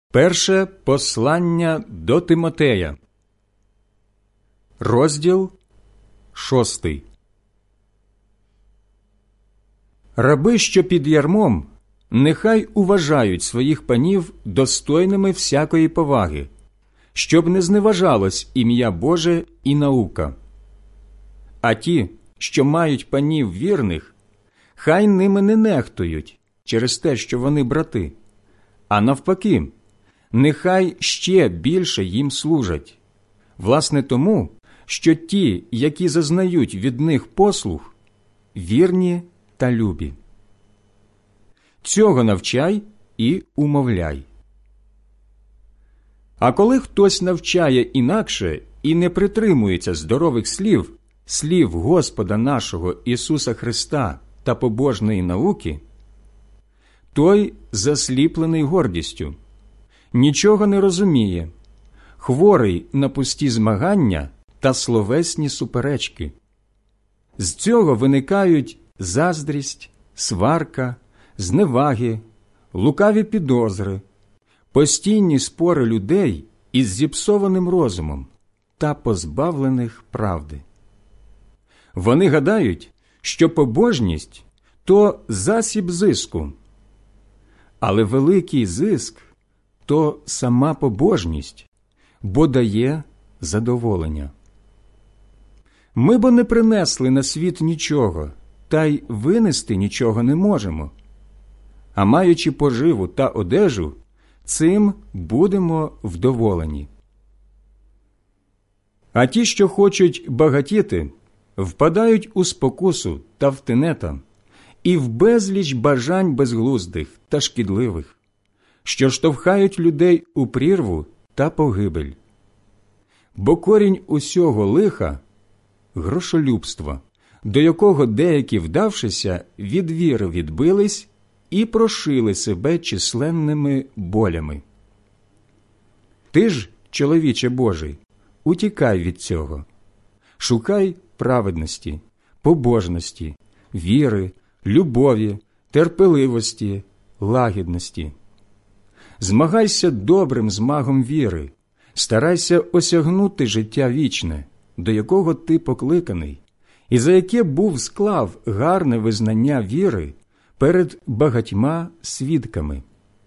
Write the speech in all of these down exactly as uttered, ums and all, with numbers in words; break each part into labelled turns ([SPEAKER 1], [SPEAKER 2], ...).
[SPEAKER 1] Перше послання до Тимотея, розділ шостий. Раби, що під ярмом, нехай уважають своїх панів достойними всякої поваги, щоб не зневажалось ім'я Боже і наука. А ті, що мають панів вірних, хай ними не нехтують через те, що вони брати, а навпаки, нехай ще більше їм служать, власне тому, що ті, які зазнають від них послуг, вірні та любі. Цього навчай і умовляй. А коли хтось навчає інакше і не притримується здорових слів, слів Господа нашого Ісуса Христа та побожної науки, той засліплений гордістю, нічого не розуміє, хворий на пусті змагання та словесні суперечки. З цього виникають заздрість, сварка, зневаги, лукаві підозри, постійні спори людей із зіпсованим розумом та позбавлених правди. Вони гадають, що побожність – то засіб зиску, але великий зиск – то сама побожність, бо дає задоволення. Ми бо не принесли на світ нічого, та й винести нічого не можемо. А маючи поживу та одежу, цим будемо вдоволені. А ті, що хочуть багатіти, впадають у спокусу та в тенета і в безліч бажань безглуздих та шкідливих, що штовхають людей у прірву та погибель. Бо корінь усього лиха – грошолюбство, до якого деякі, вдавшися, від віри відбились і прошили себе численними болями. Ти ж, чоловіче Божий, утікай від цього. Шукай праведності, побожності, віри, любові, терпеливості, лагідності. Змагайся добрим змагом віри, старайся осягнути життя вічне, до якого ти покликаний, і за яке був склав гарне визнання віри перед багатьма свідками.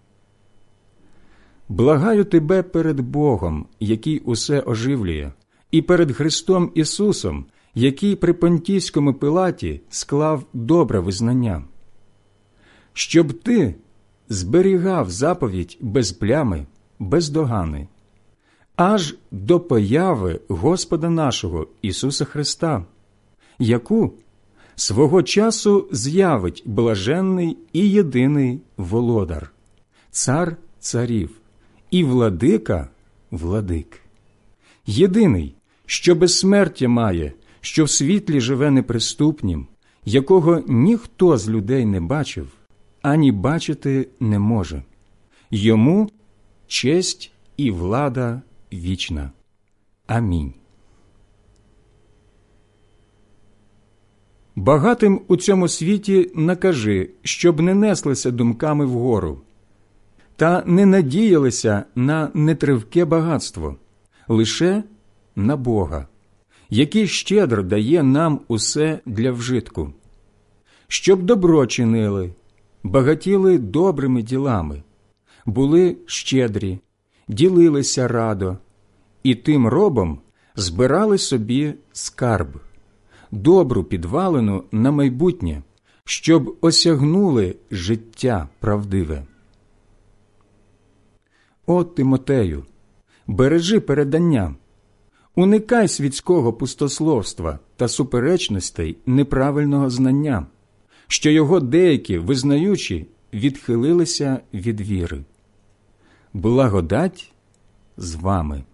[SPEAKER 1] Благаю тебе перед Богом, який усе оживлює, і перед Христом Ісусом, який при Понтійському Пилаті склав добре визнання, щоб ти зберігав заповідь без плями, без догани, аж до появи Господа нашого Ісуса Христа, яку свого часу з'явить блаженний і єдиний володар, цар царів і владика владик, єдиний, що безсмертя має, що в світлі живе неприступнім, якого ніхто з людей не бачив, ані бачити не може. Йому честь і влада вічна. Амінь. Багатим у цьому світі накажи, щоб не неслися думками вгору, та не надіялися на нетривке багатство, лише на Бога, який щедро дає нам усе для вжитку, щоб добро чинили, багатіли добрими ділами, були щедрі, ділилися радо, і тим робом збирали собі скарб, добру підвалину на майбутнє, щоб осягнули життя правдиве. О, Тимотею, бережи передання, уникай світського пустословства та суперечностей неправильного знання, що його деякі, визнаючи, відхилилися від віри. Благодать з вами.